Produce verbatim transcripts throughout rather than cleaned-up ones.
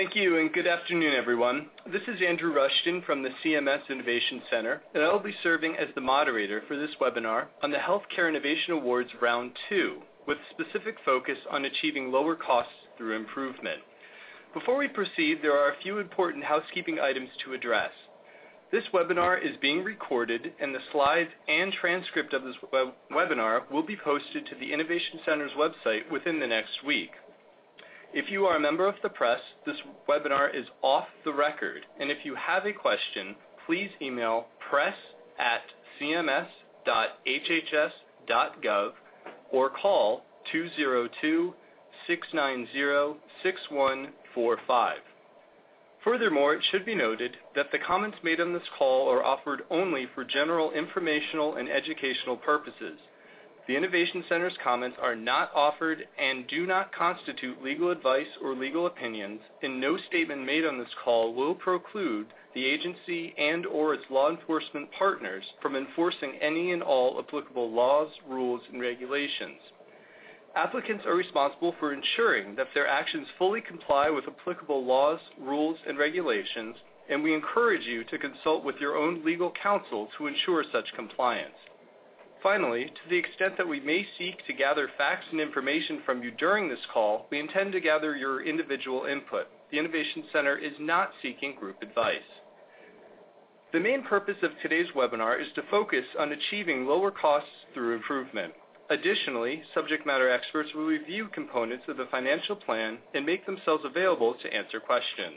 Thank you, and good afternoon, everyone. This is Andrew Rushton from the C M S Innovation Center, and I will be serving as the moderator for this webinar on the Healthcare Innovation Awards Round two, with specific focus on achieving lower costs through improvement. Before we proceed, there are a few important housekeeping items to address. This webinar is being recorded, and the slides and transcript of this web webinar will be posted to the Innovation Center's website within the next week. If you are a member of the press, this webinar is off the record, and if you have a question, please email press at c m s dot h h s dot gov or call two zero two, six nine zero, six one four five. Furthermore, it should be noted that the comments made on this call are offered only for general informational and educational purposes. The Innovation Center's comments are not offered and do not constitute legal advice or legal opinions, and no statement made on this call will preclude the agency and or its law enforcement partners from enforcing any and all applicable laws, rules, and regulations. Applicants are responsible for ensuring that their actions fully comply with applicable laws, rules, and regulations, and we encourage you to consult with your own legal counsel to ensure such compliance. Finally, to the extent that we may seek to gather facts and information from you during this call, we intend to gather your individual input. The Innovation Center is not seeking group advice. The main purpose of today's webinar is to focus on achieving lower costs through improvement. Additionally, subject matter experts will review components of the financial plan and make themselves available to answer questions.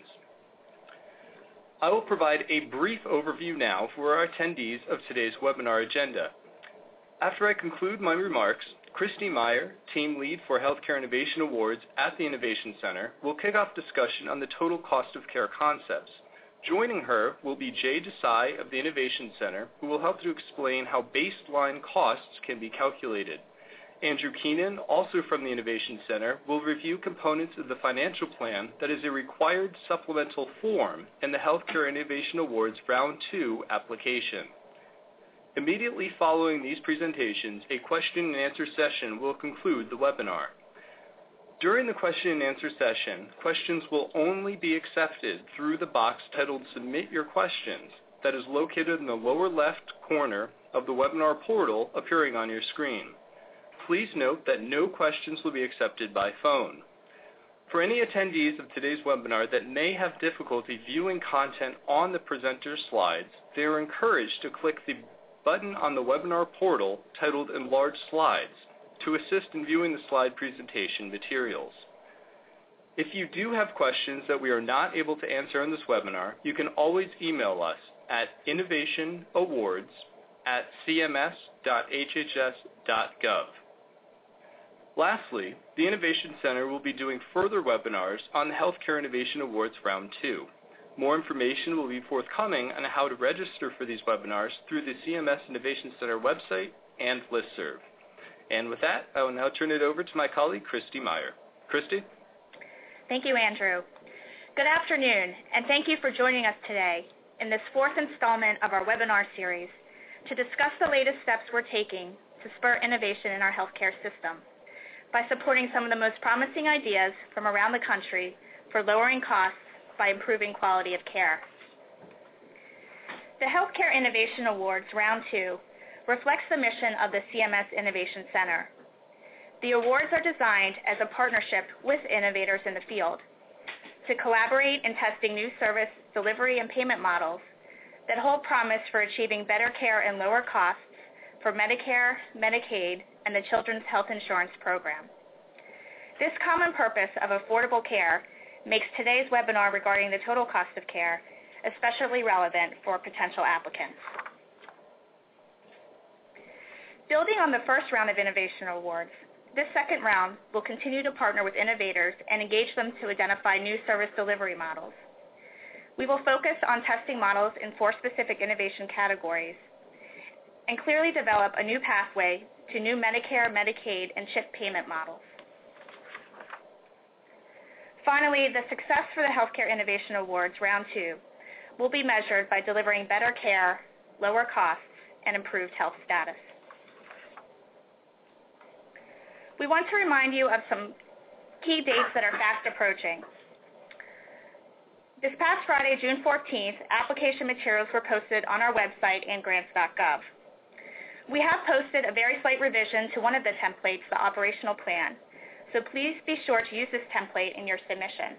I will provide a brief overview now for our attendees of today's webinar agenda. After I conclude my remarks, Christy Meyer, Team Lead for Healthcare Innovation Awards at the Innovation Center, will kick off discussion on the total cost of care concepts. Joining her will be Jay Desai of the Innovation Center, who will help to explain how baseline costs can be calculated. Andrew Keenan, also from the Innovation Center, will review components of the financial plan that is a required supplemental form in the Healthcare Innovation Awards Round two application. Immediately following these presentations, a question and answer session will conclude the webinar. During the question and answer session, questions will only be accepted through the box titled Submit Your Questions that is located in the lower left corner of the webinar portal appearing on your screen. Please note that no questions will be accepted by phone. For any attendees of today's webinar that may have difficulty viewing content on the presenter's slides, they are encouraged to click the button on the webinar portal titled Enlarge Slides to assist in viewing the slide presentation materials. If you do have questions that we are not able to answer in this webinar, you can always email us at innovationawards at c m s dot h h s dot gov. Lastly, the Innovation Center will be doing further webinars on the Healthcare Innovation Awards Round two. More information will be forthcoming on how to register for these webinars through the C M S Innovation Center website and listserv. And with that, I will now turn it over to my colleague, Christy Meyer. Christy? Thank you, Andrew. Good afternoon, and thank you for joining us today in this fourth installment of our webinar series to discuss the latest steps we're taking to spur innovation in our healthcare system by supporting some of the most promising ideas from around the country for lowering costs by improving quality of care. The Healthcare Innovation Awards Round two reflects the mission of the C M S Innovation Center. The awards are designed as a partnership with innovators in the field to collaborate in testing new service delivery and payment models that hold promise for achieving better care and lower costs for Medicare, Medicaid, and the Children's Health Insurance Program. This common purpose of affordable care makes today's webinar regarding the total cost of care especially relevant for potential applicants. Building on the first round of innovation awards, this second round will continue to partner with innovators and engage them to identify new service delivery models. We will focus on testing models in four specific innovation categories and clearly develop a new pathway to new Medicare, Medicaid, and CHIP payment models. Finally, the success for the Healthcare Innovation Awards Round two will be measured by delivering better care, lower costs, and improved health status. We want to remind you of some key dates that are fast approaching. This past Friday, June fourteenth, application materials were posted on our website and grants dot gov. We have posted a very slight revision to one of the templates, the operational plan, so please be sure to use this template in your submission.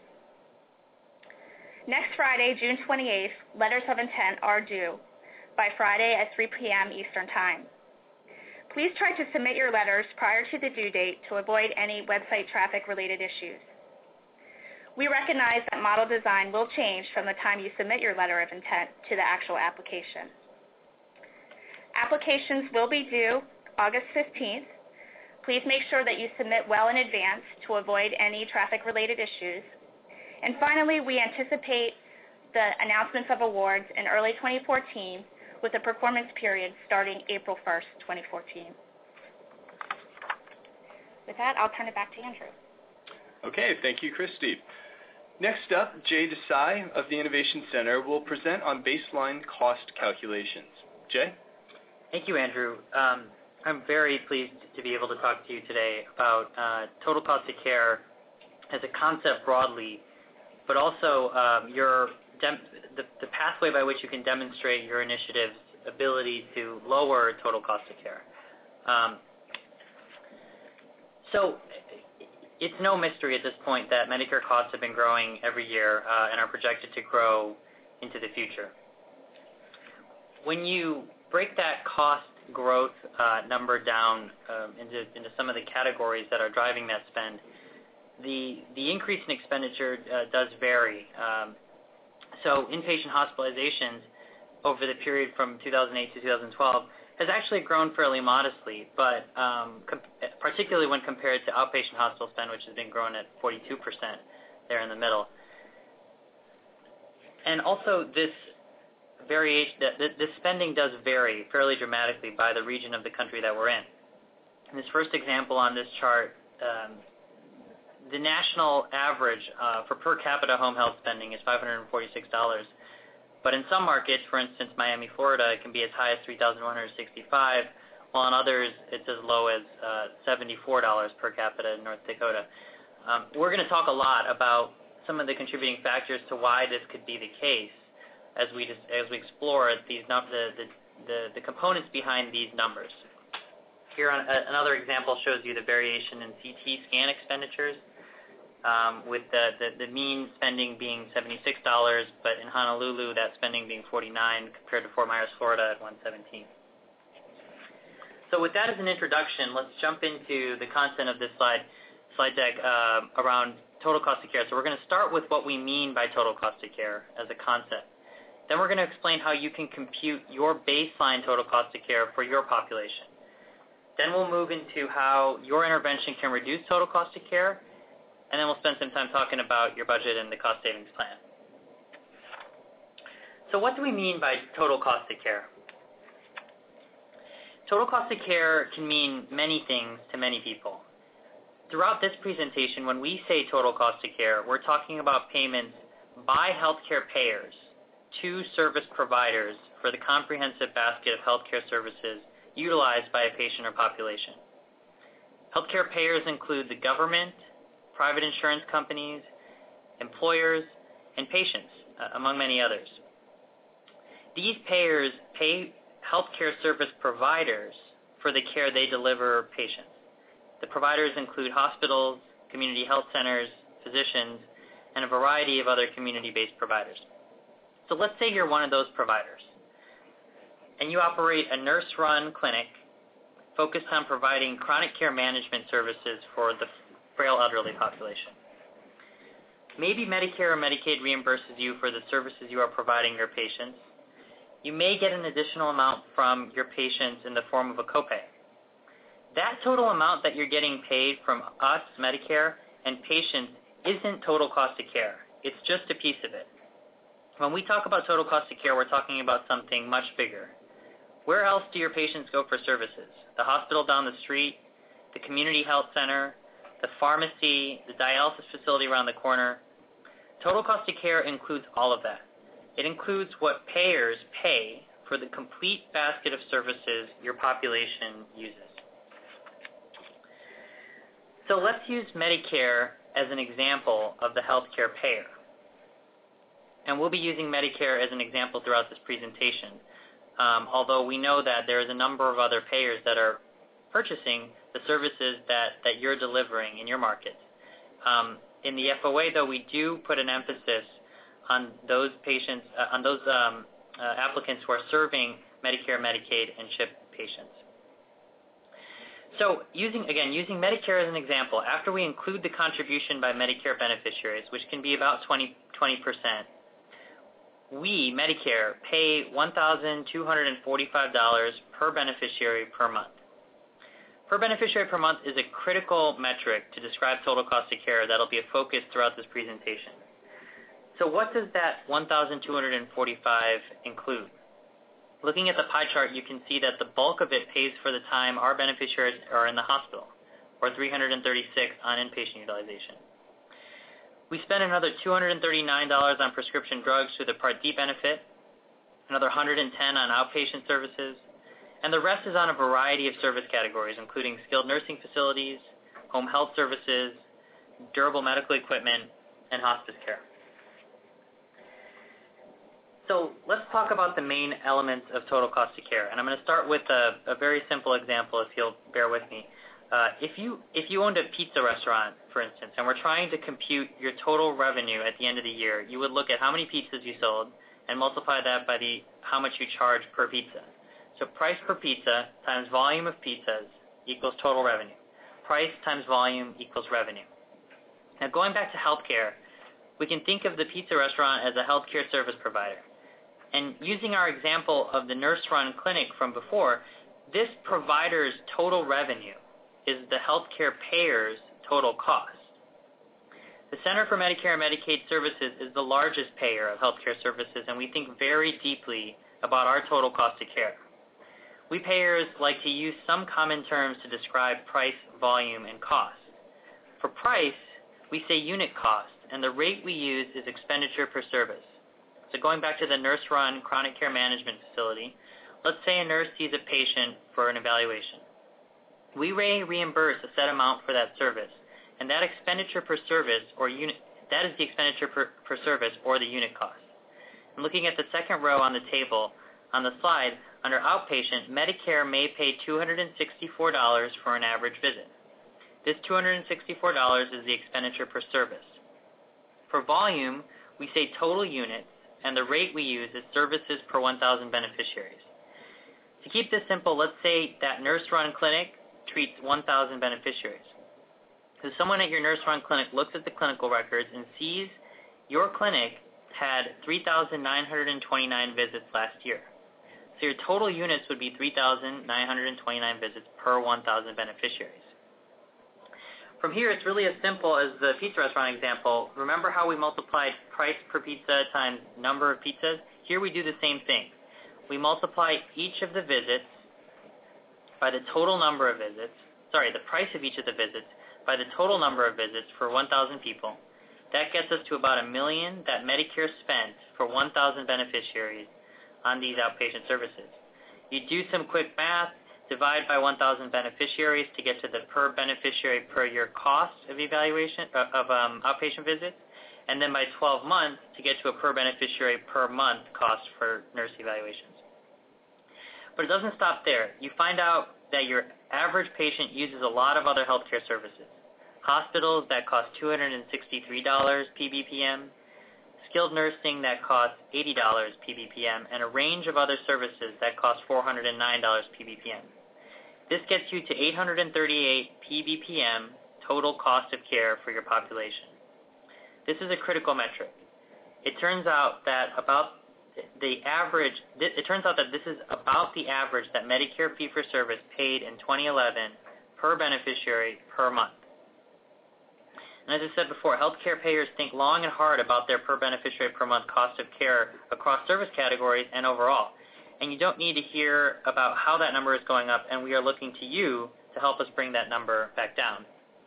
Next Friday, June twenty-eighth, letters of intent are due by Friday at three p.m. Eastern Time. Please try to submit your letters prior to the due date to avoid any website traffic-related issues. We recognize that model design will change from the time you submit your letter of intent to the actual application. Applications will be due August fifteenth. Please make sure that you submit well in advance to avoid any traffic-related issues. And finally, we anticipate the announcements of awards in early twenty fourteen with a performance period starting April first, twenty fourteen. With that, I'll turn it back to Andrew. Okay, thank you, Christy. Next up, Jay Desai of the Innovation Center will present on baseline cost calculations. Jay? Thank you, Andrew. Um, I'm very pleased to be able to talk to you today about uh, total cost of care as a concept broadly, but also um, your dem- the, the pathway by which you can demonstrate your initiative's ability to lower total cost of care. Um, so it's no mystery at this point that Medicare costs have been growing every year uh, and are projected to grow into the future. When you break that cost growth uh, number down um, into, into some of the categories that are driving that spend, the, the increase in expenditure uh, does vary. Um, so inpatient hospitalizations over the period from two thousand eight to two thousand twelve has actually grown fairly modestly, but um, com- particularly when compared to outpatient hospital spend, which has been growing at forty-two percent there in the middle. And also this variation, this spending does vary fairly dramatically by the region of the country that we're in. In this first example on this chart, um, the national average uh, for per capita home health spending is five hundred forty-six dollars. But in some markets, for instance, Miami, Florida, it can be as high as three thousand one hundred sixty-five dollars, while in others it's as low as uh, seventy-four dollars per capita in North Dakota. Um, we're going to talk a lot about some of the contributing factors to why this could be the case as we just, as we explore these num- the, the, the, the components behind these numbers. Here, on, uh, another example shows you the variation in C T scan expenditures. Um, with the, the, the mean spending being seventy-six dollars, but in Honolulu that spending being forty-nine dollars compared to Fort Myers, Florida at one hundred seventeen dollars. So with that as an introduction, let's jump into the content of this slide, slide deck uh, around total cost of care. So we're going to start with what we mean by total cost of care as a concept. Then we're going to explain how you can compute your baseline total cost of care for your population. Then we'll move into how your intervention can reduce total cost of care. And then we'll spend some time talking about your budget and the cost savings plan. So what do we mean by total cost of care? Total cost of care can mean many things to many people. Throughout this presentation, when we say total cost of care, we're talking about payments by healthcare payers to service providers for the comprehensive basket of healthcare services utilized by a patient or population. Healthcare payers include the government, private insurance companies, employers, and patients, uh, among many others. These payers pay healthcare service providers for the care they deliver patients. The providers include hospitals, community health centers, physicians, and a variety of other community-based providers. So let's say you're one of those providers, and you operate a nurse-run clinic focused on providing chronic care management services for the frail elderly population. Maybe Medicare or Medicaid reimburses you for the services you are providing your patients. You may get an additional amount from your patients in the form of a copay. That total amount that you're getting paid from us, Medicare, and patients isn't total cost of care. It's just a piece of it. When we talk about total cost of care, we're talking about something much bigger. Where else do your patients go for services? The hospital down the street, the community health center, the pharmacy, the dialysis facility around the corner. Total cost of care includes all of that. It includes what payers pay for the complete basket of services your population uses. So let's use Medicare as an example of the healthcare payer. And we'll be using Medicare as an example throughout this presentation, um, although we know that there is a number of other payers that are purchasing the services that, that you're delivering in your market. Um, in the F O A, though, we do put an emphasis on those patients, uh, on those um, uh, applicants who are serving Medicare, Medicaid, and CHIP patients. So using, again, using Medicare as an example, after we include the contribution by Medicare beneficiaries, which can be about twenty percent, we, Medicare, pay one thousand two hundred forty-five dollars per beneficiary per month. Per beneficiary per month is a critical metric to describe total cost of care that will be a focus throughout this presentation. So what does that one thousand two hundred forty-five dollars include? Looking at the pie chart, you can see that the bulk of it pays for the time our beneficiaries are in the hospital, or three hundred thirty-six on inpatient utilization. We spend another two hundred thirty-nine dollars on prescription drugs through the Part D benefit, another one hundred ten dollars on outpatient services, and the rest is on a variety of service categories, including skilled nursing facilities, home health services, durable medical equipment, and hospice care. So let's talk about the main elements of total cost of care, and I'm going to start with a, a very simple example, if you'll bear with me. Uh, if you if you owned a pizza restaurant, for instance, and we're trying to compute your total revenue at the end of the year, you would look at how many pizzas you sold and multiply that by the how much you charge per pizza. So price per pizza times volume of pizzas equals total revenue. Price times volume equals revenue. Now going back to healthcare, we can think of the pizza restaurant as a healthcare service provider. And using our example of the nurse-run clinic from before, this provider's total revenue is the healthcare payer's total cost. The Center for Medicare and Medicaid Services is the largest payer of healthcare services, and we think very deeply about our total cost of care. We payers like to use some common terms to describe price, volume, and cost. For price, we say unit cost, and the rate we use is expenditure per service. So going back to the nurse-run chronic care management facility, let's say a nurse sees a patient for an evaluation. We may reimburse a set amount for that service, and that expenditure per service or unit, that is the expenditure per, per service or the unit cost. And looking at the second row on the table on the slide, under outpatient, Medicare may pay two hundred sixty-four dollars for an average visit. This two hundred sixty-four dollars is the expenditure per service. For volume, we say total units, and the rate we use is services per one thousand beneficiaries. To keep this simple, let's say that nurse-run clinic treats one thousand beneficiaries. So someone at your nurse-run clinic looks at the clinical records and sees your clinic had three thousand nine hundred twenty-nine visits last year. So your total units would be three thousand nine hundred twenty-nine visits per one thousand beneficiaries. From here, it's really as simple as the pizza restaurant example. Remember how we multiplied price per pizza times number of pizzas? Here we do the same thing. We multiply each of the visits by the total number of visits, sorry, the price of each of the visits by the total number of visits for one thousand people. That gets us to about a million that Medicare spent for one thousand beneficiaries on these outpatient services. You do some quick math, divide by one thousand beneficiaries to get to the per beneficiary per year cost of evaluation uh, of um, outpatient visits, and then by twelve months to get to a per beneficiary per month cost for nurse evaluations. But it doesn't stop there. You find out that your average patient uses a lot of other healthcare services. Hospitals that cost two hundred sixty-three dollars P B P M, skilled nursing that costs eighty dollars P B P M, and a range of other services that cost four hundred nine dollars P B P M. This gets you to eight hundred thirty-eight P B P M total cost of care for your population. This is a critical metric. It turns out that about the average, it turns out that this is about the average that Medicare fee-for-service paid in twenty eleven per beneficiary per month. And as I said before, healthcare payers think long and hard about their per beneficiary per month cost of care across service categories and overall. And you don't need to hear about how that number is going up, and we are looking to you to help us bring that number back down.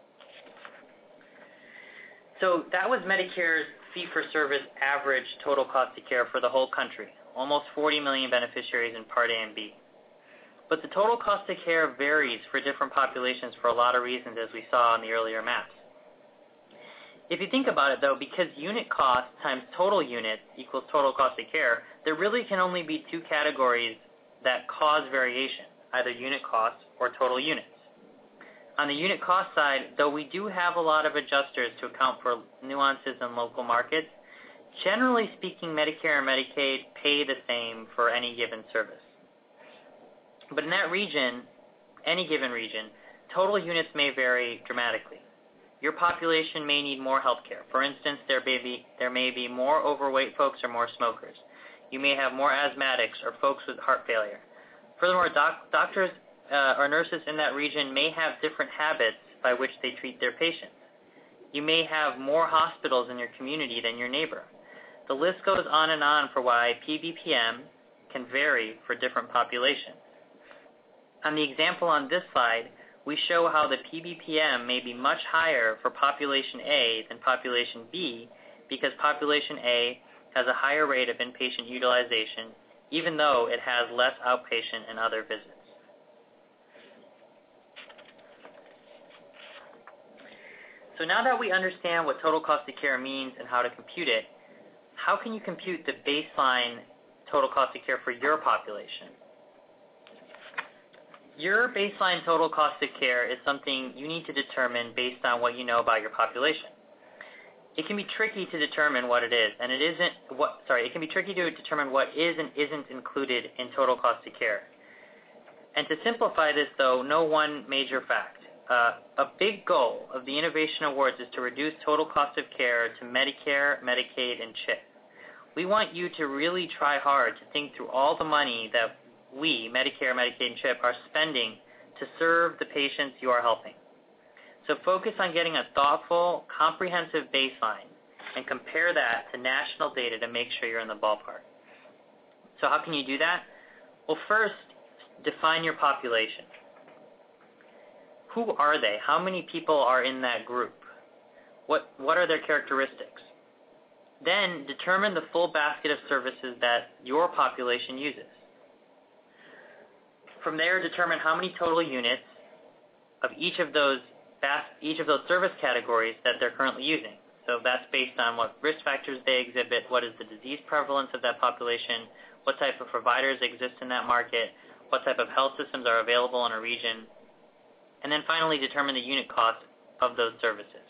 So that was Medicare's fee-for-service average total cost of care for the whole country, almost forty million beneficiaries in Part A and B. But the total cost of care varies for different populations for a lot of reasons, as we saw in the earlier maps. If you think about it, though, because unit cost times total units equals total cost of care, there really can only be two categories that cause variation, either unit cost or total units. On the unit cost side, though we do have a lot of adjusters to account for nuances in local markets, generally speaking, Medicare and Medicaid pay the same for any given service. But in that region, any given region, total units may vary dramatically. Your population may need more health care. For instance, there may be, there may be more overweight folks or more smokers. You may have more asthmatics or folks with heart failure. Furthermore, doc, doctors uh, or nurses in that region may have different habits by which they treat their patients. You may have more hospitals in your community than your neighbor. The list goes on and on for why P B P M can vary for different populations. On the example on this slide, we show how the P B P M may be much higher for population A than population B because population A has a higher rate of inpatient utilization, even though it has less outpatient and other visits. So now that we understand what total cost of care means and how to compute it, how can you compute the baseline total cost of care for your population? Your baseline total cost of care is something you need to determine based on what you know about your population. It can be tricky to determine what it is, and it isn't what. Sorry, it can be tricky to determine what is and isn't included in total cost of care. And to simplify this, though, know one major fact. Uh, a big goal of the Innovation Awards is to reduce total cost of care to Medicare, Medicaid, and CHIP. We want you to really try hard to think through all the money that we, Medicare, Medicaid, and CHIP, are spending to serve the patients you are helping. So focus on getting a thoughtful, comprehensive baseline and compare that to national data to make sure you're in the ballpark. So how can you do that? Well, first, define your population. Who are they? How many people are in that group? What, what are their characteristics? Then determine the full basket of services that your population uses. From there, determine how many total units of each of those each of those service categories that they're currently using. So that's based on what risk factors they exhibit, what is the disease prevalence of that population, what type of providers exist in that market, what type of health systems are available in a region, and then finally determine the unit cost of those services.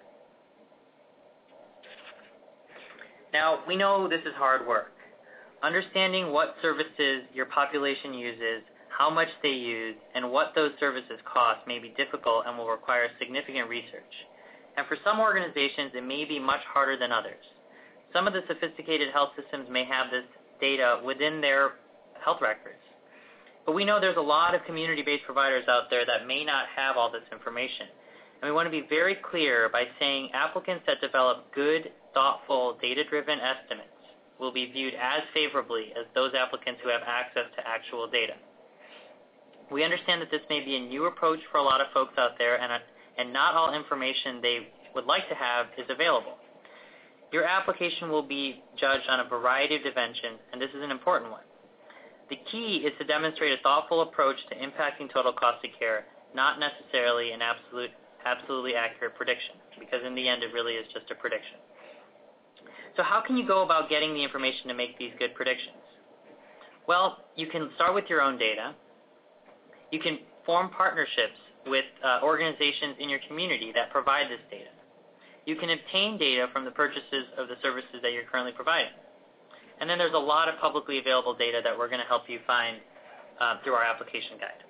Now, we know this is hard work. Understanding what services your population uses, how much they use, and what those services cost may be difficult and will require significant research. And for some organizations, it may be much harder than others. Some of the sophisticated health systems may have this data within their health records. But we know there's a lot of community-based providers out there that may not have all this information. And we want to be very clear by saying applicants that develop good, thoughtful, data-driven estimates will be viewed as favorably as those applicants who have access to actual data. We understand that this may be a new approach for a lot of folks out there, and, and not all information they would like to have is available. Your application will be judged on a variety of dimensions, and this is an important one. The key is to demonstrate a thoughtful approach to impacting total cost of care, not necessarily an absolute, absolutely accurate prediction, because in the end it really is just a prediction. So how can you go about getting the information to make these good predictions? Well, you can start with your own data. You can form partnerships with uh, organizations in your community that provide this data. You can obtain data from the purchases of the services that you're currently providing. And then there's a lot of publicly available data that we're going to help you find uh, through our application guide.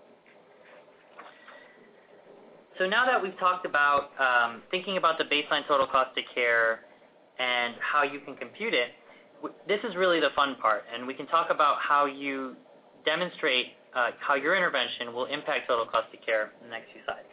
So now that we've talked about um, thinking about the baseline total cost of care and how you can compute it, this is really the fun part. And we can talk about how you demonstrate Uh, how your intervention will impact total cost of care in the next few slides.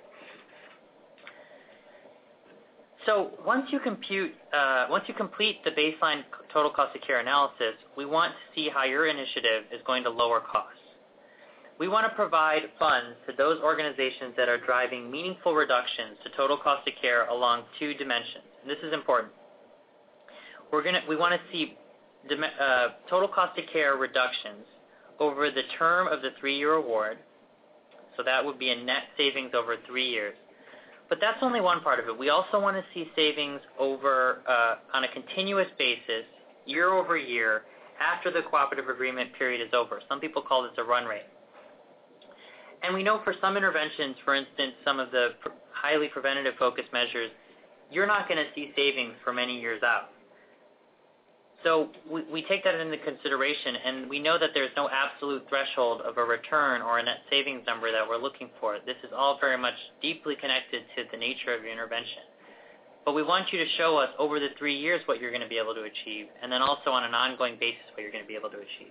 So once you compute, uh, once you complete the baseline total cost of care analysis, we want to see how your initiative is going to lower costs. We want to provide funds to those organizations that are driving meaningful reductions to total cost of care along two dimensions. And this is important. We're gonna, we want to see uh, total cost of care reductions over the term of the three-year award, so that would be a net savings over three years. But that's only one part of it. We also want to see savings over uh, on a continuous basis, year over year, after the cooperative agreement period is over. Some people call this a run rate. And we know for some interventions, for instance, some of the pr- highly preventative focused measures, you're not going to see savings for many years out. So we, we take that into consideration, and we know that there's no absolute threshold of a return or a net savings number that we're looking for. This is all very much deeply connected to the nature of your intervention. But we want you to show us over the three years what you're going to be able to achieve, and then also on an ongoing basis what you're going to be able to achieve.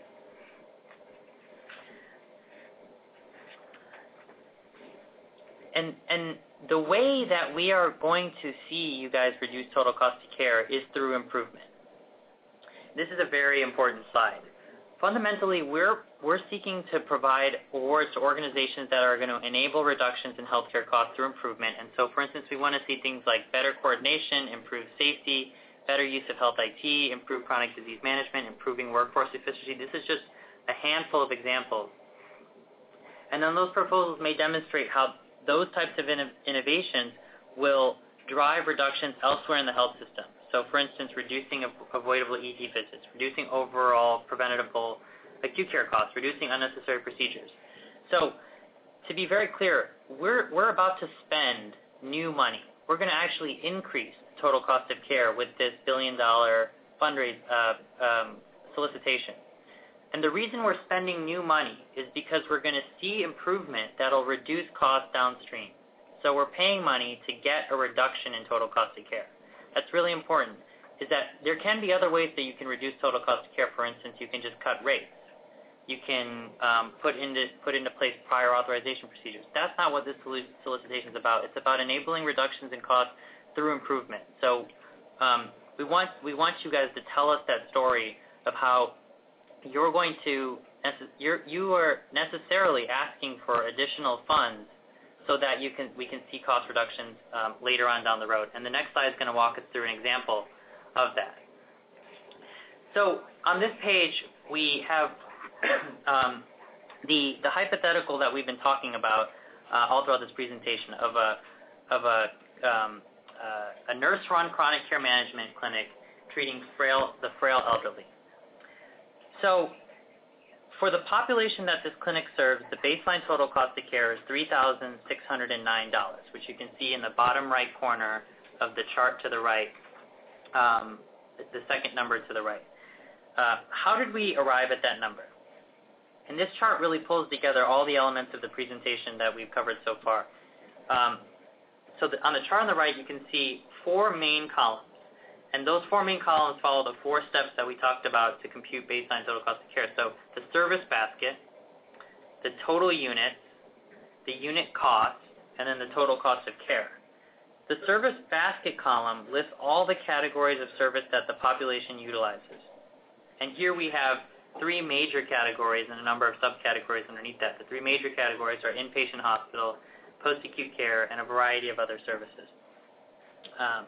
And, and the way that we are going to see you guys reduce total cost of care is through improvement. This is a very important slide. Fundamentally, we're, we're seeking to provide awards to organizations that are going to enable reductions in healthcare costs through improvement. And so, for instance, we want to see things like better coordination, improved safety, better use of health I T, improved chronic disease management, improving workforce efficiency. This is just a handful of examples. And then those proposals may demonstrate how those types of inno- innovations will drive reductions elsewhere in the health system. So, for instance, reducing avoidable E D visits, reducing overall preventable acute care costs, reducing unnecessary procedures. So, to be very clear, we're, we're about to spend new money. We're going to actually increase total cost of care with this billion-dollar fundraise uh, um, solicitation. And the reason we're spending new money is because we're going to see improvement that will reduce costs downstream. So we're paying money to get a reduction in total cost of care. That's really important, is that there can be other ways that you can reduce total cost of care. For instance, you can just cut rates. You can um, put into put into place prior authorization procedures. That's not what this solicitation is about. It's about enabling reductions in costs through improvement. So um, we want we want you guys to tell us that story of how you're going to you're, you are necessarily asking for additional funds so that you can we can see cost reductions um, later on down the road. And the next slide is going to walk us through an example of that. So on this page, we have um, the the hypothetical that we've been talking about uh, all throughout this presentation of a of a um, uh, a nurse-run chronic care management clinic treating frail the frail elderly. So for the population that this clinic serves, the baseline total cost of care is three thousand six hundred nine dollars, which you can see in the bottom right corner of the chart to the right, um, the second number to the right. Uh, how did we arrive at that number? And this chart really pulls together all the elements of the presentation that we've covered so far. Um, so the, on the chart on the right, you can see four main columns. And those four main columns follow the four steps that we talked about to compute baseline total cost of care. So the service basket, the total units, the unit cost, and then the total cost of care. The service basket column lists all the categories of service that the population utilizes. And here we have three major categories and a number of subcategories underneath that. The three major categories are inpatient hospital, post-acute care, and a variety of other services. Um,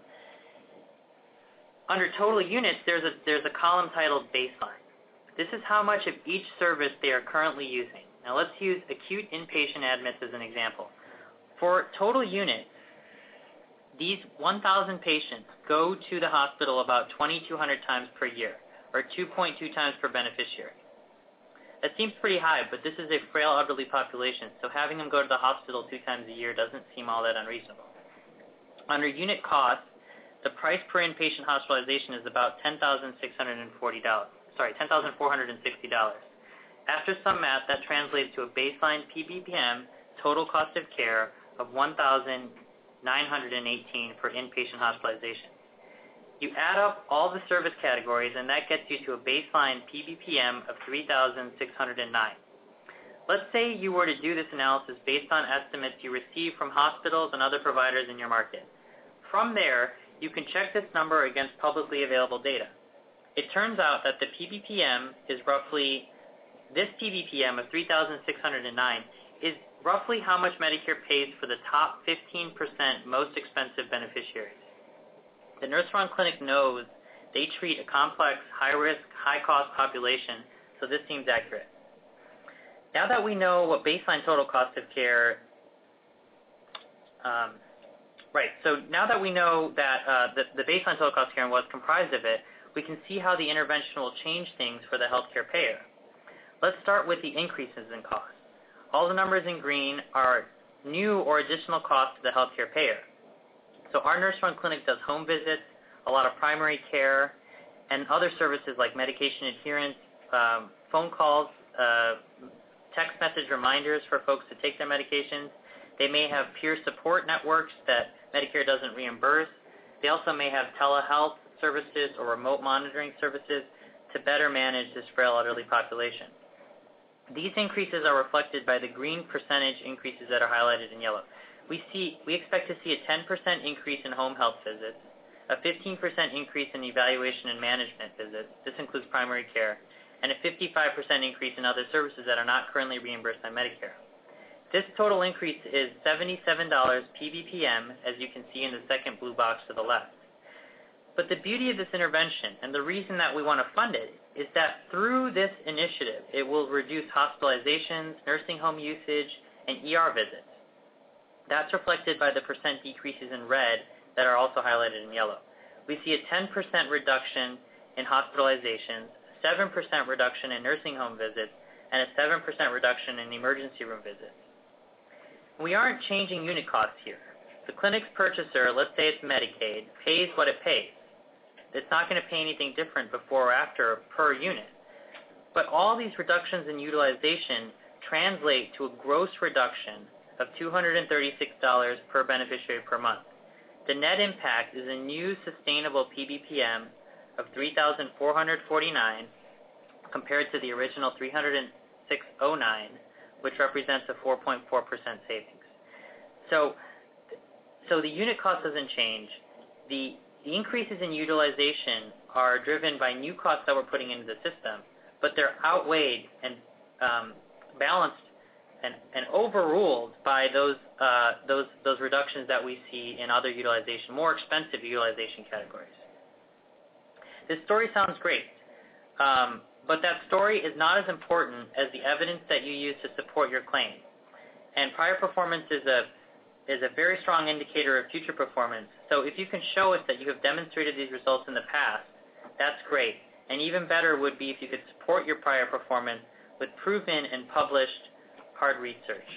Under total units, there's a, there's a column titled baseline. This is how much of each service they are currently using. Now let's use acute inpatient admits as an example. For total units, these one thousand patients go to the hospital about twenty-two hundred times per year, or two point two times per beneficiary. That seems pretty high, but this is a frail elderly population, so having them go to the hospital two times a year doesn't seem all that unreasonable. Under unit cost, the price per inpatient hospitalization is about ten thousand six hundred forty dollars. Sorry, ten thousand four hundred sixty dollars. After some math, that translates to a baseline P B P M total cost of care of one thousand nine hundred eighteen dollars per inpatient hospitalization. You add up all the service categories, and that gets you to a baseline P B P M of three thousand six hundred nine. Let's say you were to do this analysis based on estimates you receive from hospitals and other providers in your market. From there, you can check this number against publicly available data. It turns out that the P B P M is roughly, this P B P M of three thousand six hundred nine is roughly how much Medicare pays for the top fifteen percent most expensive beneficiaries. The Nurse Run Clinic knows they treat a complex, high-risk, high-cost population, so this seems accurate. Now that we know what baseline total cost of care um, Right. So now that we know that uh, the, the baseline total cost of care and what's comprised of it, we can see how the intervention will change things for the healthcare payer. Let's start with the increases in cost. All the numbers in green are new or additional costs to the healthcare payer. So our nurse-run clinic does home visits, a lot of primary care, and other services like medication adherence, um, phone calls, uh, text message reminders for folks to take their medications. They may have peer support networks that Medicare doesn't reimburse. They also may have telehealth services or remote monitoring services to better manage this frail elderly population. These increases are reflected by the green percentage increases that are highlighted in yellow. We see, we expect to see a ten percent increase in home health visits, a fifteen percent increase in evaluation and management visits, this includes primary care, and a fifty-five percent increase in other services that are not currently reimbursed by Medicare. This total increase is seventy-seven dollars P B P M, as you can see in the second blue box to the left. But the beauty of this intervention, and the reason that we want to fund it, is that through this initiative, it will reduce hospitalizations, nursing home usage, and E R visits. That's reflected by the percent decreases in red that are also highlighted in yellow. We see a ten percent reduction in hospitalizations, seven percent reduction in nursing home visits, and a seven percent reduction in emergency room visits. We aren't changing unit costs here. The clinic's purchaser, let's say it's Medicaid, pays what it pays. It's not going to pay anything different before or after per unit. But all these reductions in utilization translate to a gross reduction of two hundred thirty-six dollars per beneficiary per month. The net impact is a new sustainable P B P M of three thousand four hundred forty-nine dollars compared to the original three hundred six dollars and nine cents, which represents a four point four percent savings. So, so the unit cost doesn't change. The, the increases in utilization are driven by new costs that we're putting into the system, but they're outweighed and um, balanced and, and overruled by those, uh, those, those reductions that we see in other utilization, more expensive utilization categories. This story sounds great, um, but that story is not as important as the evidence that you use to support your claim. And prior performance is a, is a very strong indicator of future performance. So if you can show us that you have demonstrated these results in the past, that's great. And even better would be if you could support your prior performance with proven and published hard research.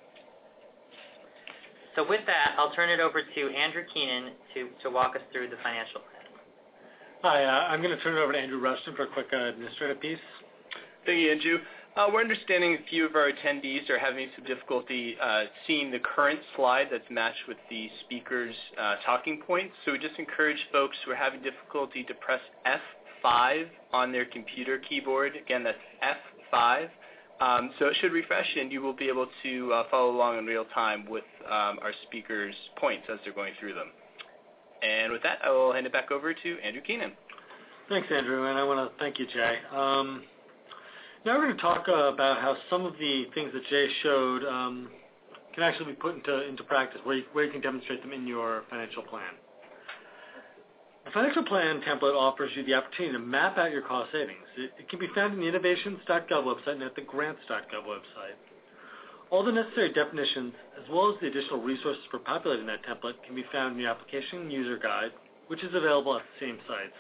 So with that, I'll turn it over to Andrew Keenan to, to walk us through the financial plan. Hi, uh, I'm going to turn it over to Andrew Rushton for a quick uh, administrative piece. Thank you, Andrew. Uh, we're understanding a few of our attendees are having some difficulty uh, seeing the current slide that's matched with the speaker's uh, talking points. So we just encourage folks who are having difficulty to press F five on their computer keyboard. Again, that's F five. Um, so it should refresh, and you will be able to uh, follow along in real time with um, our speakers' points as they're going through them. And with that, I will hand it back over to Andrew Keenan. Thanks, Andrew, and I want to thank you, Jay. Um, now we're going to talk uh, about how some of the things that Jay showed um, can actually be put into, into practice, where you, where you can demonstrate them in your financial plan. The financial plan template offers you the opportunity to map out your cost savings. It, it can be found in the innovations dot gov website and at the grants dot gov website. All the necessary definitions, as well as the additional resources for populating that template, can be found in the application user guide, which is available at the same sites.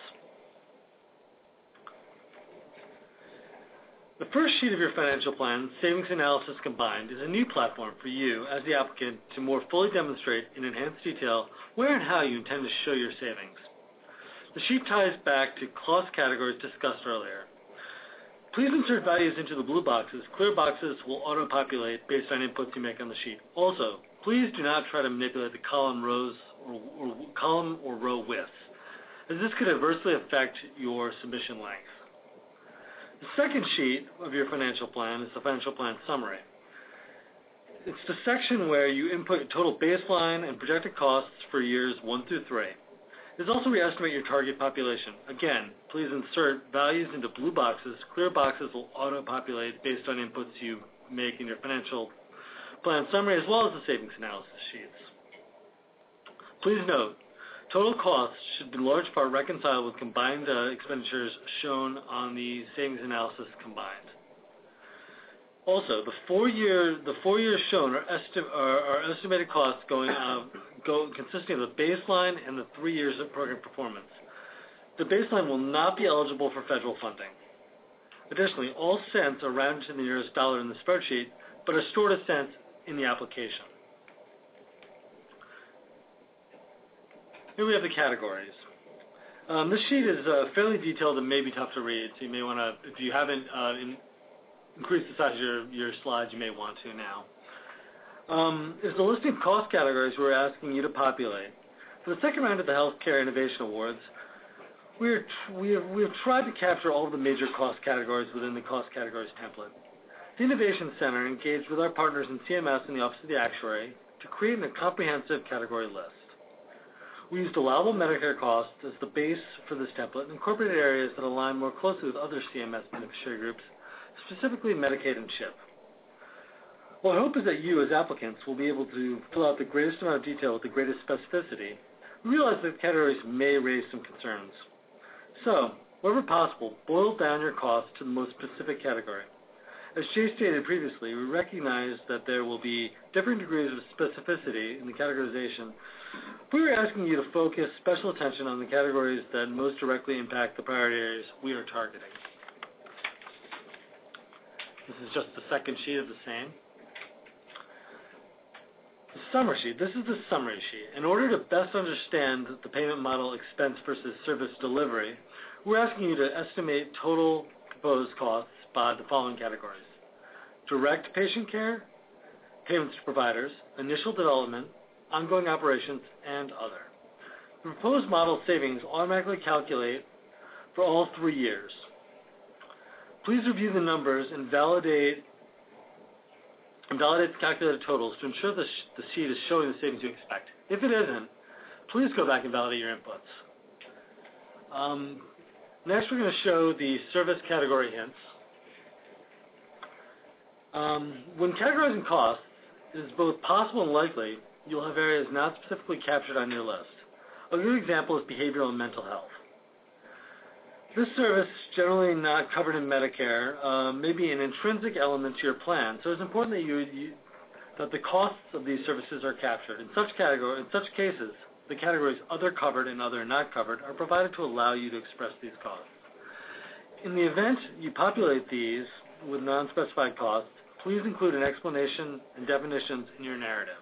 The first sheet of your financial plan, Savings Analysis Combined, is a new platform for you as the applicant to more fully demonstrate in enhanced detail where and how you intend to show your savings. The sheet ties back to cost categories discussed earlier. Please insert values into the blue boxes. Clear boxes will auto-populate based on inputs you make on the sheet. Also, please do not try to manipulate the column rows or, or column or row widths, as this could adversely affect your submission length. The second sheet of your financial plan is the financial plan summary. It's the section where you input total baseline and projected costs for years one through three. It's also where you estimate your target population. Again, please insert values into blue boxes. Clear boxes will auto-populate based on inputs you make in your financial plan summary, as well as the savings analysis sheets. Please note, total costs should in large part reconcile with combined uh, expenditures shown on the savings analysis combined. Also, the four year the four years shown are, esti are, are estimated costs going uh, go, consisting of the baseline and the three years of program performance. The baseline will not be eligible for federal funding. Additionally, all cents are rounded to the nearest dollar in the spreadsheet, but are stored as cents in the application. Here we have the categories. Um, this sheet is uh, fairly detailed and may be tough to read, so you may want to, if you haven't uh, in, increased the size of your, your slides, you may want to now. Um, is the listing of cost categories we're asking you to populate. For the second round of the Healthcare Innovation Awards, we're, we, have, we have tried to capture all of the major cost categories within the cost categories template. The Innovation Center engaged with our partners in C M S and the Office of the Actuary to create a comprehensive category list. We used allowable Medicare costs as the base for this template and incorporated areas that align more closely with other C M S beneficiary groups, specifically Medicaid and CHIP. Well, our hope is that you, as applicants, will be able to fill out the greatest amount of detail with the greatest specificity. We realize that the categories may raise some concerns. So, wherever possible, boil down your costs to the most specific category. As Jay stated previously, we recognize that there will be different degrees of specificity in the categorization. We were asking you to focus special attention on the categories that most directly impact the priority areas we are targeting. This is just the second sheet of the same. The summary sheet. This is the summary sheet. In order to best understand the payment model expense versus service delivery, we're asking you to estimate total proposed costs by the following categories: direct patient care, payments to providers, initial development, ongoing operations, and other. The proposed model savings automatically calculate for all three years. Please review the numbers and validate and validate the calculated totals to ensure the, sh the sheet is showing the savings you expect. If it isn't, please go back and validate your inputs. Um, next, we're going to show the service category hints. Um, when categorizing costs, it is both possible and likely you'll have areas not specifically captured on your list. A good example is behavioral and mental health. This service, generally not covered in Medicare, uh, may be an intrinsic element to your plan, so it's important that you, you that the costs of these services are captured. In such category, in such cases, the categories other covered and other not covered are provided to allow you to express these costs. In the event you populate these with non-specified costs, please include an explanation and definitions in your narrative.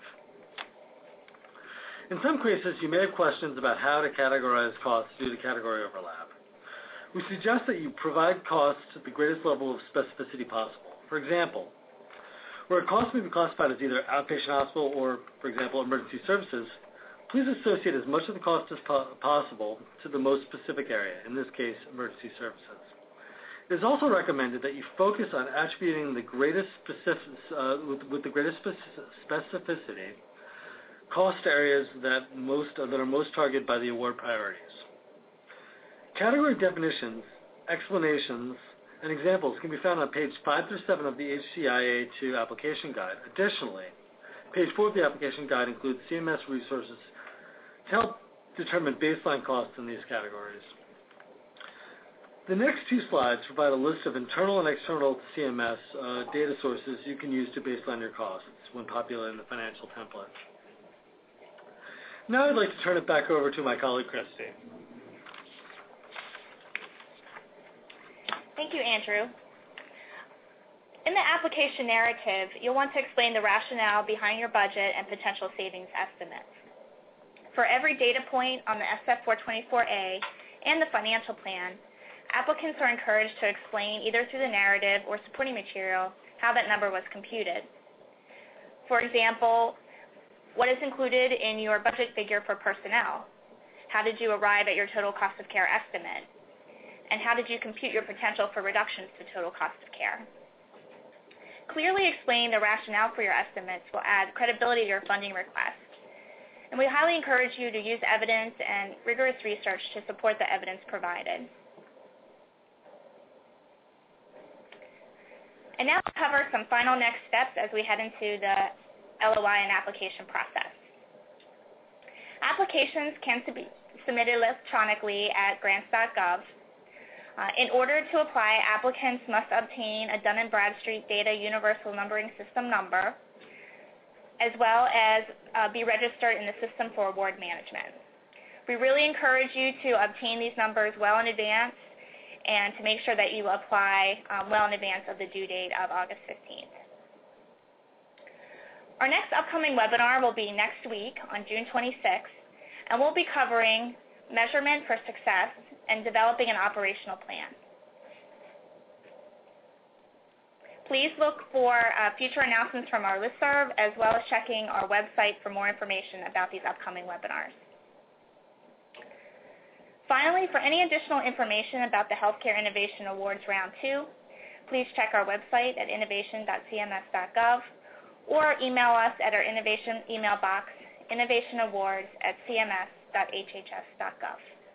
In some cases, you may have questions about how to categorize costs due to category overlap. We suggest that you provide costs at the greatest level of specificity possible. For example, where a cost may be classified as either outpatient hospital or, for example, emergency services, please associate as much of the cost as po possible to the most specific area, in this case, emergency services. It is also recommended that you focus on attributing the greatest specific, uh, with, with the greatest specificity cost areas that, most, uh, that are most targeted by the award priorities. Category definitions, explanations, and examples can be found on page five through seven of the H C I A two application guide. Additionally, page four of the application guide includes C M S resources to help determine baseline costs in these categories. The next two slides provide a list of internal and external C M S uh, data sources you can use to baseline your costs when populating the financial template. Now I'd like to turn it back over to my colleague, Christy. Thank you, Andrew. In the application narrative, you'll want to explain the rationale behind your budget and potential savings estimates. For every data point on the S F four twenty-four A and the financial plan, applicants are encouraged to explain either through the narrative or supporting material how that number was computed. For example, what is included in your budget figure for personnel? How did you arrive at your total cost of care estimate? And how did you compute your potential for reductions to total cost of care? Clearly explaining the rationale for your estimates will add credibility to your funding request. And we highly encourage you to use evidence and rigorous research to support the evidence provided. And now I'll cover some final next steps as we head into the L O I and application process. Applications can be submitted electronically at grants dot gov. Uh, in order to apply, applicants must obtain a Dun and Bradstreet Data Universal Numbering System number. as well as uh, be registered in the system for award management. We really encourage you to obtain these numbers well in advance and to make sure that you apply um, well in advance of the due date of August fifteenth. Our next upcoming webinar will be next week on June twenty-sixth, and we'll be covering measurement for success and developing an operational plan. Please look for uh, future announcements from our listserv, as well as checking our website for more information about these upcoming webinars. Finally, for any additional information about the Healthcare Innovation Awards Round two, please check our website at innovation dot c m s dot gov or email us at our innovation email box, innovationawards at c m s dot h h s dot gov.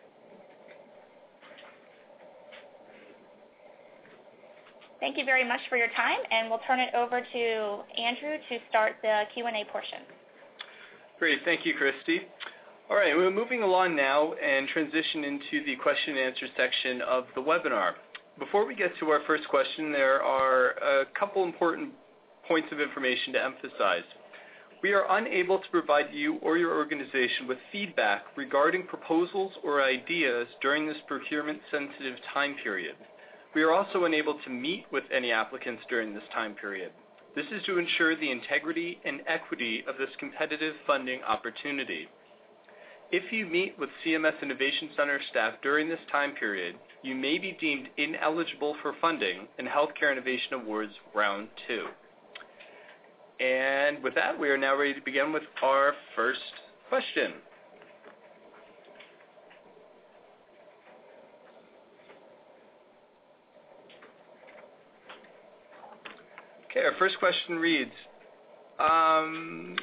Thank you very much for your time, and we'll turn it over to Andrew to start the Q and A portion. Great. Thank you, Christy. All right, we're moving along now and transition into the question and answer section of the webinar. Before we get to our first question, there are a couple important points of information to emphasize. We are unable to provide you or your organization with feedback regarding proposals or ideas during this procurement-sensitive time period. We are also unable to meet with any applicants during this time period. This is to ensure the integrity and equity of this competitive funding opportunity. If you meet with C M S Innovation Center staff during this time period, you may be deemed ineligible for funding in Healthcare Innovation Awards Round two. And with that, we are now ready to begin with our first question. Okay, our first question reads, um,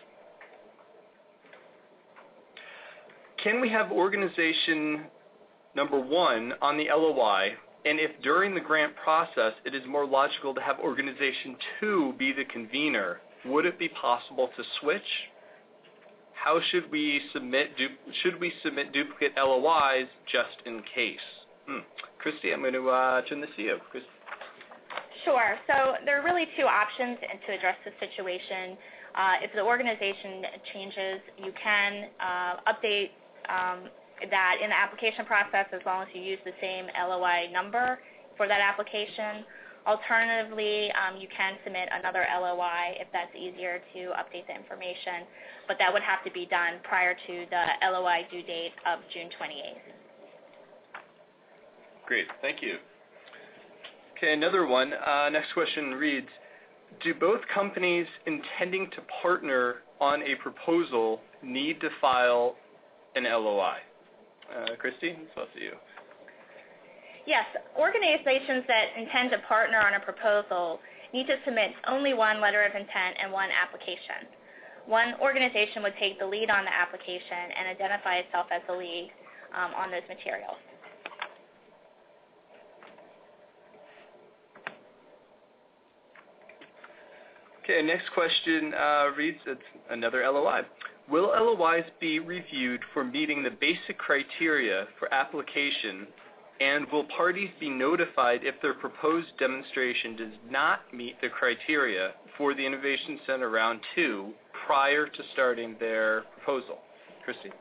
can we have organization number one on the L O I, and if during the grant process it is more logical to have organization two be the convener, would it be possible to switch? How should we submit, du should we submit duplicate L O Is just in case? Hmm. Christy, I'm going to uh, turn this to you. Christy. Sure. So there are really two options to address the situation. Uh, if the organization changes, you can uh, update um, that in the application process as long as you use the same L O I number for that application. Alternatively, um, you can submit another L O I if that's easier to update the information, but that would have to be done prior to the L O I due date of June twenty-eighth. Great. Thank you. Okay, another one. Uh, next question reads, do both companies intending to partner on a proposal need to file an L O I? Uh, Christy, it's up to you. Yes, organizations that intend to partner on a proposal need to submit only one letter of intent and one application. One organization would take the lead on the application and identify itself as the lead um, on those materials. Okay, next question uh, reads, it's another L O I. Will L O Is be reviewed for meeting the basic criteria for application, and will parties be notified if their proposed demonstration does not meet the criteria for the Innovation Center Round two prior to starting their proposal? Christy?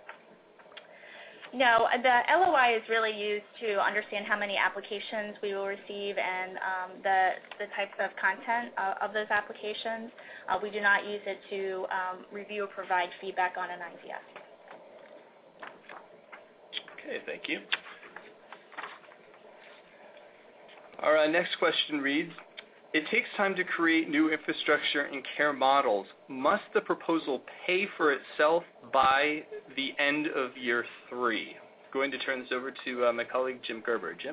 No, the L O I is really used to understand how many applications we will receive and um, the, the types of content uh, of those applications. Uh, we do not use it to um, review or provide feedback on an I D S. Okay, thank you. Our uh, next question reads, it takes time to create new infrastructure and care models. Must the proposal pay for itself by the end of year three? I'm going to turn this over to uh, my colleague Jim Gerber. Jim?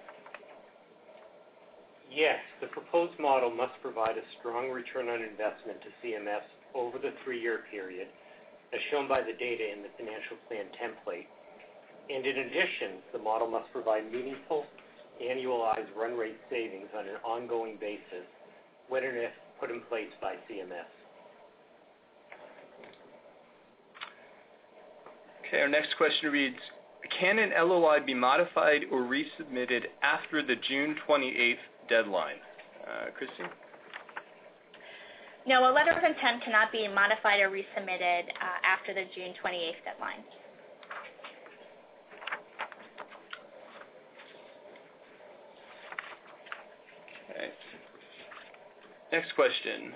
Yes, the proposed model must provide a strong return on investment to C M S over the three-year period, as shown by the data in the financial plan template. And in addition, the model must provide meaningful annualized run rate savings on an ongoing basis when and if put in place by C M S. Okay, our next question reads, can an L O I be modified or resubmitted after the June twenty-eighth deadline? Uh, Christy? No, a letter of intent cannot be modified or resubmitted uh, after the June twenty-eighth deadline. Okay. Next question.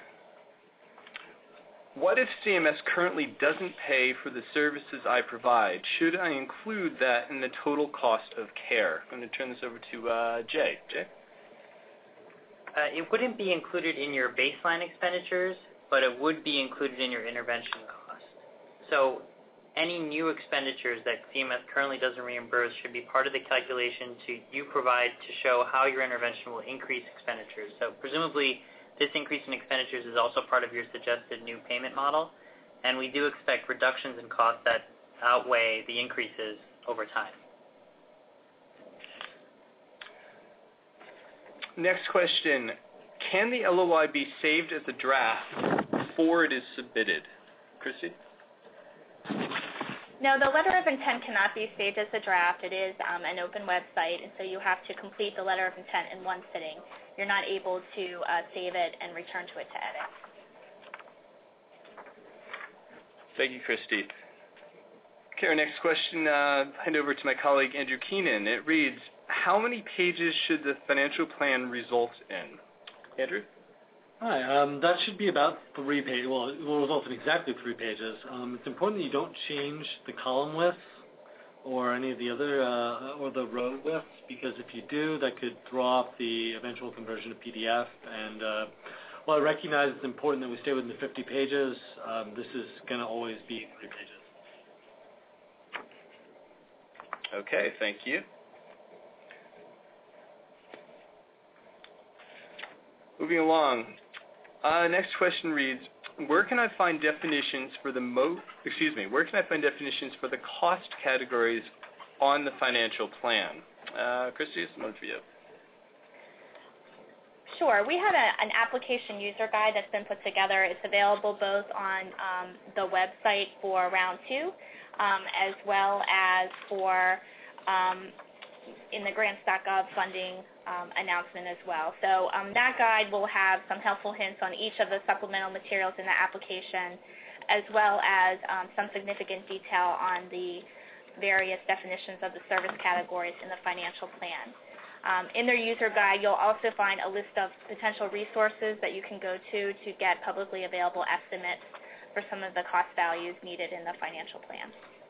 What if C M S currently doesn't pay for the services I provide? Should I include that in the total cost of care? I'm going to turn this over to uh, Jay. Jay? Uh, it wouldn't be included in your baseline expenditures, but it would be included in your intervention cost. So any new expenditures that C M S currently doesn't reimburse should be part of the calculation to you provide to show how your intervention will increase expenditures. So presumably this increase in expenditures is also part of your suggested new payment model, and we do expect reductions in costs that outweigh the increases over time. Next question. Can the L O I be saved as a draft before it is submitted? Christy? No, the letter of intent cannot be saved as a draft. It is um, an open website, and so you have to complete the letter of intent in one sitting. You're not able to uh, save it and return to it to edit. Thank you, Christy. Okay, our next question, uh, hand over to my colleague Andrew Keenan. It reads, how many pages should the financial plan result in? Andrew? Hi, um, that should be about three pages. Well, it will result in exactly three pages. Um, it's important that you don't change the column widths or any of the other, uh, or the row widths, because if you do, that could throw off the eventual conversion to P D F. And uh, while I recognize it's important that we stay within the fifty pages, um, this is going to always be three pages. Okay, thank you. Moving along. Uh, next question reads, where can I find definitions for the mo excuse me, where can I find definitions for the cost categories on the financial plan? Uh, Christy, this is one for you. Sure. We have a, an application user guide that's been put together. It's available both on um, the website for round two um, as well as for um, in the grants dot gov funding um, announcement as well. So um, that guide will have some helpful hints on each of the supplemental materials in the application, as well as um, some significant detail on the various definitions of the service categories in the financial plan. Um, in their user guide, you'll also find a list of potential resources that you can go to to get publicly available estimates for some of the cost values needed in the financial plan.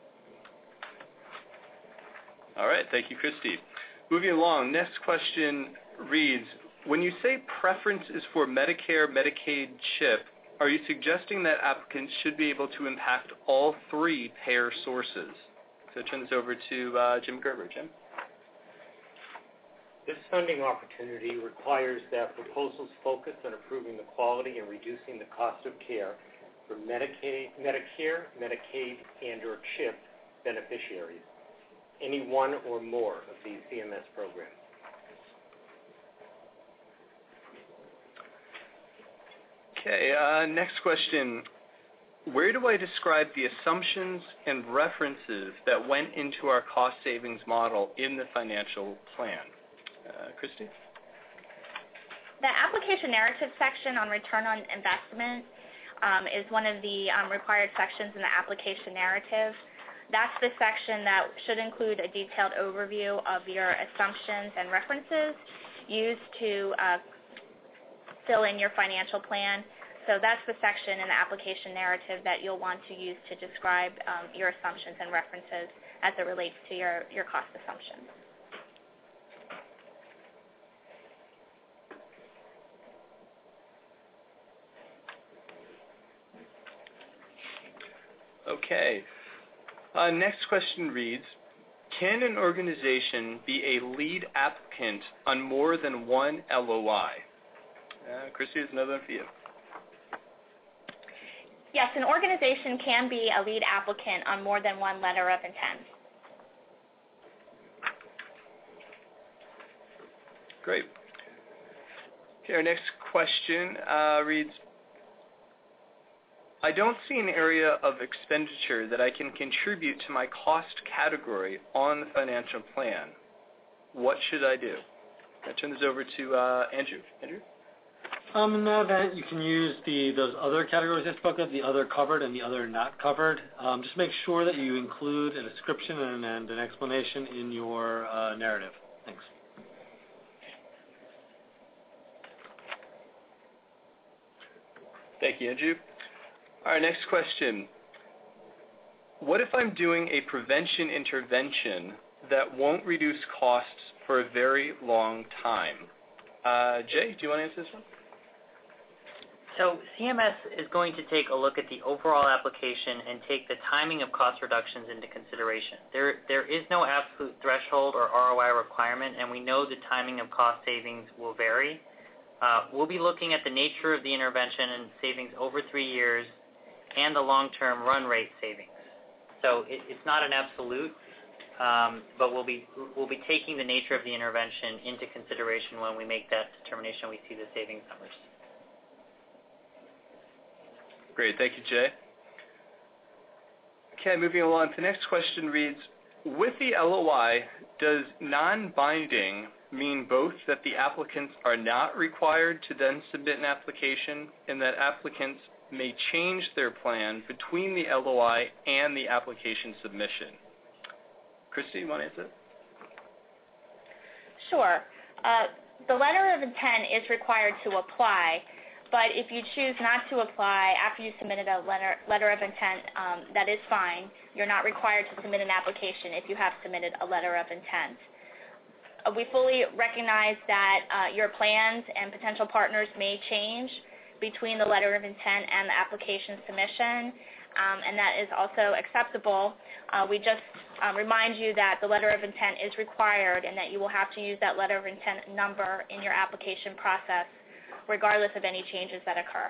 All right, thank you, Christy. Moving along, next question reads, when you say preference is for Medicare, Medicaid, CHIP, are you suggesting that applicants should be able to impact all three payer sources? So I turn this over to uh, Jim Gerber. Jim? This funding opportunity requires that proposals focus on improving the quality and reducing the cost of care for Medicaid, Medicare, Medicaid, and or CHIP beneficiaries, any one or more of these C M S programs. Okay, uh, next question. Where do I describe the assumptions and references that went into our cost savings model in the financial plan? Uh, Christy? The application narrative section on return on investment um, is one of the um, required sections in the application narrative. That's the section that should include a detailed overview of your assumptions and references used to uh, fill in your financial plan. So that's the section in the application narrative that you'll want to use to describe um, your assumptions and references as it relates to your, your cost assumptions. Okay. Uh, next question reads, can an organization be a lead applicant on more than one L O I? Uh, Christy, is another one for you. Yes, an organization can be a lead applicant on more than one letter of intent. Great. Okay, our next question uh, reads, I don't see an area of expenditure that I can contribute to my cost category on the financial plan. What should I do? I turn this over to uh, Andrew. Andrew? Um, in that event, you can use the those other categories I spoke of, the other covered and the other not covered. Um, just make sure that you include a description and, and an explanation in your uh, narrative. Thanks. Thank you, Andrew. All right, next question. What if I'm doing a prevention intervention that won't reduce costs for a very long time? Uh, Jay, do you want to answer this one? So C M S is going to take a look at the overall application and take the timing of cost reductions into consideration. There, there is no absolute threshold or R O I requirement, and we know the timing of cost savings will vary. Uh, we'll be looking at the nature of the intervention and savings over three years and the long-term run rate savings. So it, it's not an absolute, um, but we'll be, we'll be taking the nature of the intervention into consideration when we make that determination. We see the savings numbers. Great, thank you, Jay. Okay, moving along. The next question reads, with the L O I, does non-binding mean both that the applicants are not required to then submit an application and that applicants may change their plan between the L O I and the application submission? Christy, you want to answer that? Sure. Uh, the letter of intent is required to apply, but if you choose not to apply after you submitted a letter, letter of intent, um, that is fine. You're not required to submit an application if you have submitted a letter of intent. Uh, we fully recognize that uh, your plans and potential partners may change between the letter of intent and the application submission, um, and that is also acceptable. Uh, we just um, remind you that the letter of intent is required and that you will have to use that letter of intent number in your application process regardless of any changes that occur.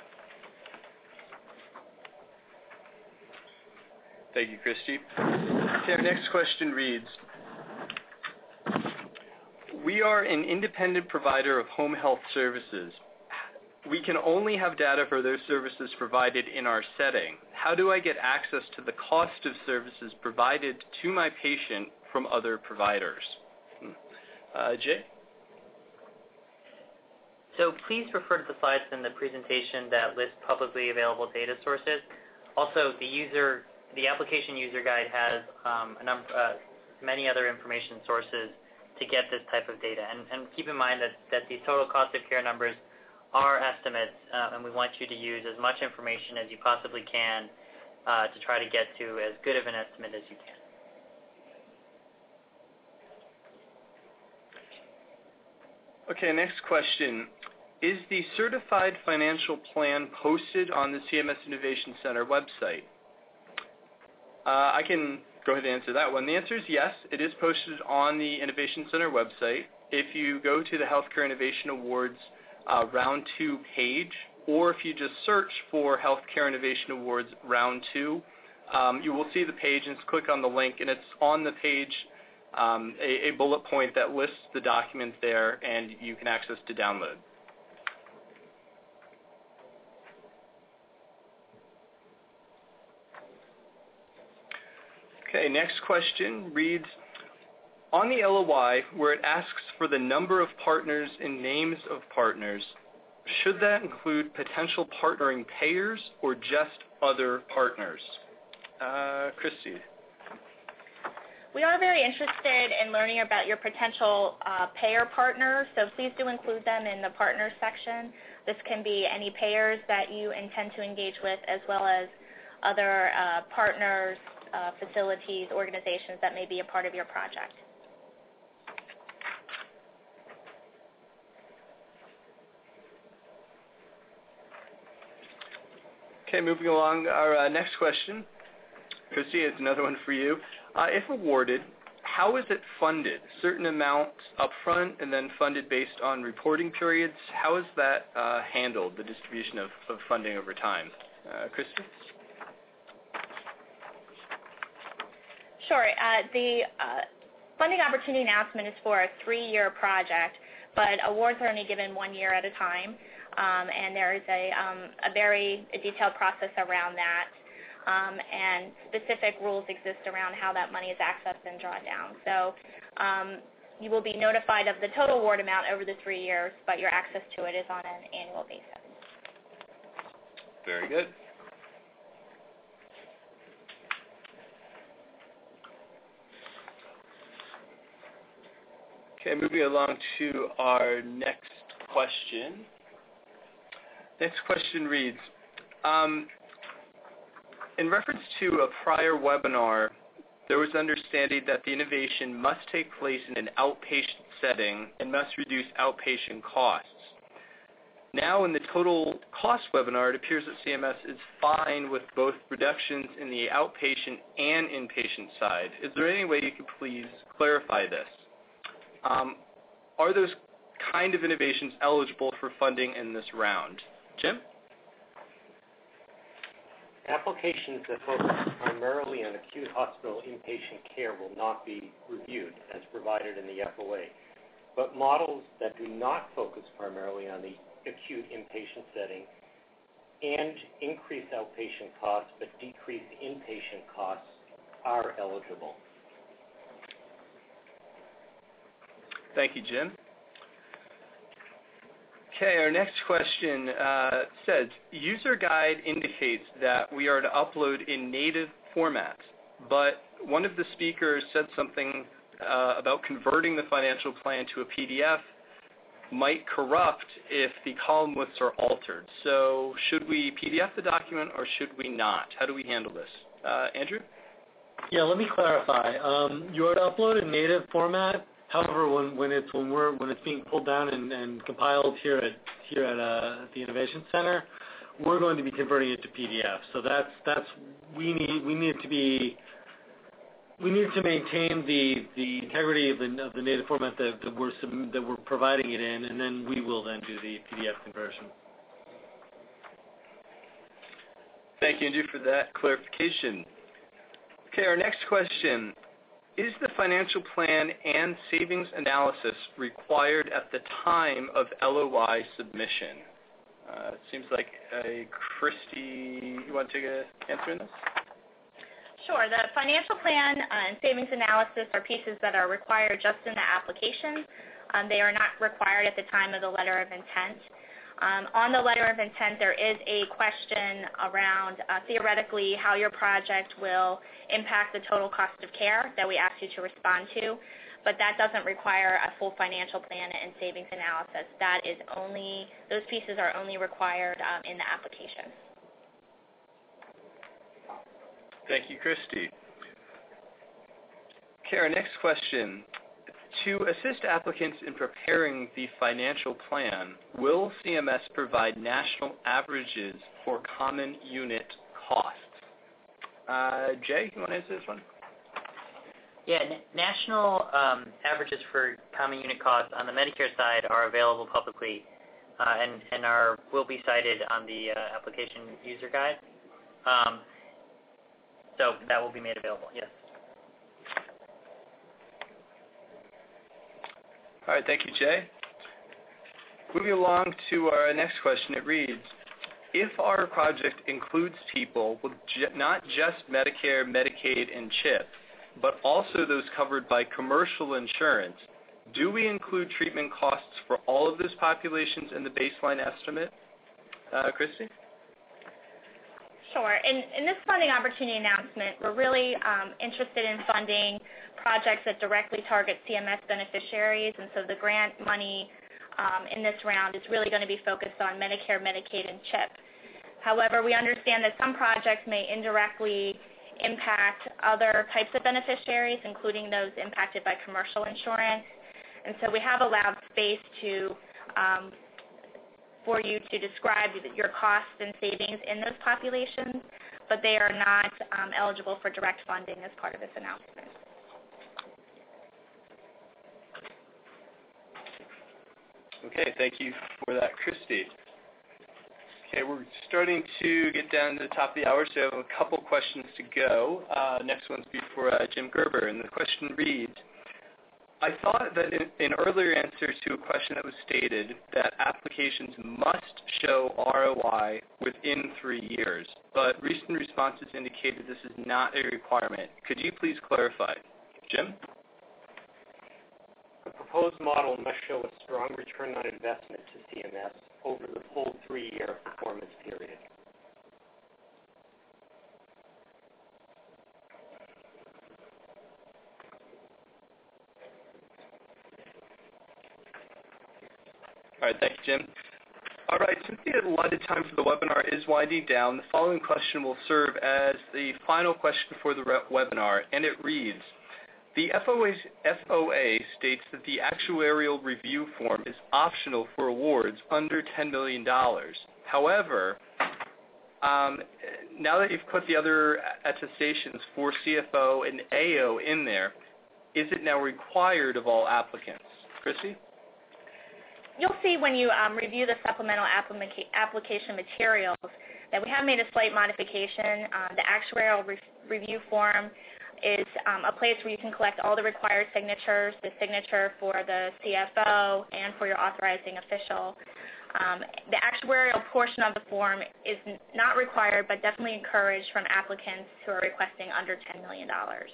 Thank you, Christy. Okay, our next question reads, we are an independent provider of home health services. We can only have data for those services provided in our setting. How do I get access to the cost of services provided to my patient from other providers? Uh, Jay? So please refer to the slides in the presentation that list publicly available data sources. Also, the user, the application user guide has um, a number, uh, many other information sources to get this type of data. And, and keep in mind that, that these total cost of care numbers are estimates, uh, and we want you to use as much information as you possibly can uh, to try to get to as good of an estimate as you can. Okay, next question. Is the certified financial plan posted on the C M S Innovation Center website? Uh, I can go ahead and answer that one. The answer is yes. It is posted on the Innovation Center website. If you go to the Healthcare Innovation Awards uh, Round two page, or if you just search for Healthcare Innovation Awards Round two, um, you will see the page and click on the link, and it's on the page um, a, a bullet point that lists the document there, and you can access to download. Okay, next question reads, on the L O I, where it asks for the number of partners and names of partners, should that include potential partnering payers or just other partners? Uh, Christy. We are very interested in learning about your potential uh, payer partners, so please do include them in the partners section. This can be any payers that you intend to engage with, as well as other uh, partners, uh, facilities, organizations that may be a part of your project. Okay, moving along, our uh, next question. Christy, it's another one for you. Uh, if awarded, how is it funded? Certain amounts upfront and then funded based on reporting periods? How is that uh, handled, the distribution of, of funding over time? Uh, Christy? Sure. Uh, the uh, funding opportunity announcement is for a three-year project, but awards are only given one year at a time, um, and there is a, um, a very detailed process around that. Um, and specific rules exist around how that money is accessed and drawn down. So um, you will be notified of the total award amount over the three years, but your access to it is on an annual basis. Very good. Okay, moving along to our next question. Next question reads, um, in reference to a prior webinar, there was understanding that the innovation must take place in an outpatient setting and must reduce outpatient costs. Now in the total cost webinar, it appears that C M S is fine with both reductions in the outpatient and inpatient side. Is there any way you could please clarify this? Um, are those kind of innovations eligible for funding in this round? Jim? Applications that focus primarily on acute hospital inpatient care will not be reviewed as provided in the F O A, but models that do not focus primarily on the acute inpatient setting and increase outpatient costs but decrease inpatient costs are eligible. Thank you, Jim. Okay, our next question uh, says, user guide indicates that we are to upload in native formats, but one of the speakers said something uh, about converting the financial plan to a P D F might corrupt if the column lists are altered. So should we P D F the document or should we not? How do we handle this? Uh, Andrew? Yeah, let me clarify. Um, you are to upload in native format. However, when, when it's when we're when it's being pulled down and, and compiled here at here at uh, the Innovation Center, we're going to be converting it to P D F. So that's that's we need we need to be we need to maintain the, the integrity of the of the native format that, that we're that we're providing it in, and then we will then do the P D F conversion. Thank you, Andrew, for that clarification. Okay, our next question. Is the financial plan and savings analysis required at the time of L O I submission? Uh, it seems like a Christy, you want to take an answer in this? Sure. The financial plan and savings analysis are pieces that are required just in the application. Um, they are not required at the time of the letter of intent. Um, on the letter of intent, there is a question around uh, theoretically how your project will impact the total cost of care that we ask you to respond to, but that doesn't require a full financial plan and savings analysis. That is only, those pieces are only required um, in the application. Thank you, Christy. Okay, our next question. To assist applicants in preparing the financial plan, will C M S provide national averages for common unit costs? Uh, Jay, you want to answer this one? Yeah, n- national um, averages for common unit costs on the Medicare side are available publicly uh, and, and are will be cited on the uh, application user guide. Um, so that will be made available, yes. All right, thank you, Jay. Moving along to our next question, it reads, if our project includes people with j- not just Medicare, Medicaid, and CHIP, but also those covered by commercial insurance, do we include treatment costs for all of those populations in the baseline estimate? Uh, Christy? Sure. In, in this funding opportunity announcement, we're really um, interested in funding projects that directly target C M S beneficiaries, and so the grant money um, in this round is really going to be focused on Medicare, Medicaid, and CHIP. However, we understand that some projects may indirectly impact other types of beneficiaries, including those impacted by commercial insurance, and so we have allowed space to um, for you to describe your costs and savings in those populations, but they are not um, eligible for direct funding as part of this announcement. Okay, thank you for that, Christy. Okay, we're starting to get down to the top of the hour, so I have a couple questions to go. Uh, next one's for uh, Jim Gerber, and the question reads, I thought that in an earlier answer to a question that was stated that applications must show R O I within three years, but recent responses indicated this is not a requirement. Could you please clarify? Jim? The proposed model must show a strong return on investment to C M S over the full three-year performance period. All right, thank you, Jim. All right, since the allotted time for the webinar is winding down, the following question will serve as the final question for the webinar, and it reads, the F O A, F O A states that the actuarial review form is optional for awards under ten million dollars. However, um, now that you've put the other attestations for C F O and A O in there, is it now required of all applicants? Christy? You'll see when you um, review the supplemental applica- application materials that we have made a slight modification. Um, the actuarial re- review form is um, a place where you can collect all the required signatures, the signature for the C F O and for your authorizing official. Um, the actuarial portion of the form is n- not required, but definitely encouraged from applicants who are requesting under ten million dollars.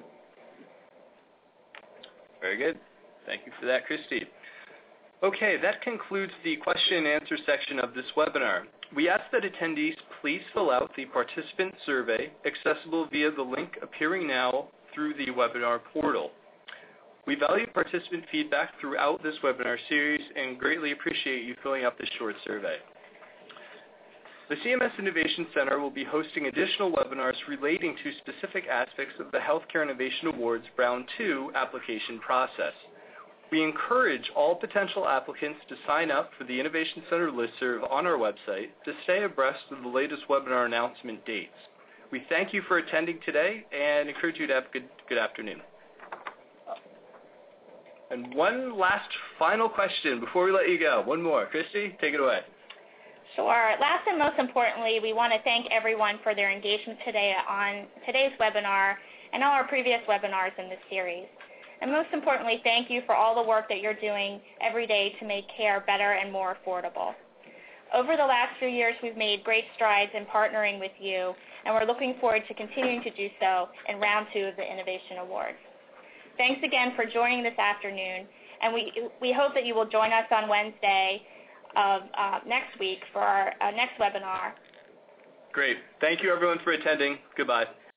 Very good. Thank you for that, Christy. Okay, that concludes the question and answer section of this webinar. We ask that attendees please fill out the participant survey accessible via the link appearing now through the webinar portal. We value participant feedback throughout this webinar series and greatly appreciate you filling out this short survey. The C M S Innovation Center will be hosting additional webinars relating to specific aspects of the Healthcare Innovation Awards Round two application process. We encourage all potential applicants to sign up for the Innovation Center listserv on our website to stay abreast of the latest webinar announcement dates. We thank you for attending today and encourage you to have a good, good afternoon. And one last final question before we let you go. One more. Christy, take it away. Sure. Last and most importantly, we want to thank everyone for their engagement today on today's webinar and all our previous webinars in this series. And most importantly, thank you for all the work that you're doing every day to make care better and more affordable. Over the last few years, we've made great strides in partnering with you, and we're looking forward to continuing to do so in round two of the Innovation Awards. Thanks again for joining this afternoon, and we, we hope that you will join us on Wednesday of uh, next week for our uh, next webinar. Great. Thank you, everyone, for attending. Goodbye.